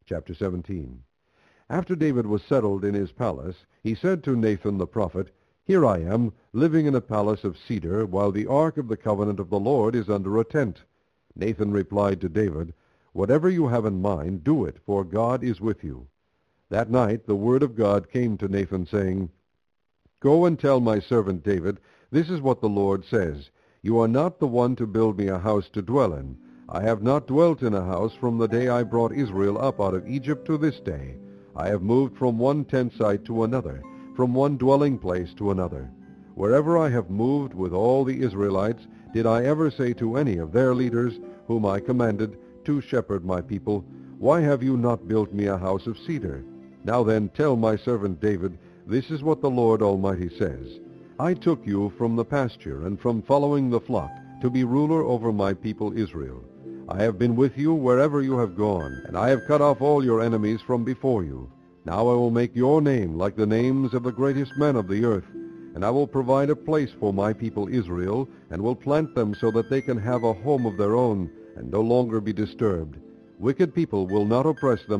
Chapter 17. After David was settled in his palace, he said to Nathan the prophet, "Here I am, living in a palace of cedar, while the ark of the covenant of the Lord is under a tent." Nathan replied to David, "Whatever you have in mind, do it, for God is with you." That night the word of God came to Nathan, saying, "Go and tell my servant David, this is what the Lord says, You are not the one to build me a house to dwell in. I have not dwelt in a house from the day I brought Israel up out of Egypt to this day. I have moved from one tent site to another, from one dwelling place to another. Wherever I have moved with all the Israelites, did I ever say to any of their leaders, whom I commanded, to shepherd my people, Why have you not built me a house of cedar? Now then, tell my servant David, this is what the Lord Almighty says. I took you from the pasture and from following the flock to be ruler over my people Israel. I have been with you wherever you have gone, and I have cut off all your enemies from before you. Now I will make your name like the names of the greatest men of the earth, and I will provide a place for my people Israel, and will plant them so that they can have a home of their own, and no longer be disturbed. Wicked people will not oppress them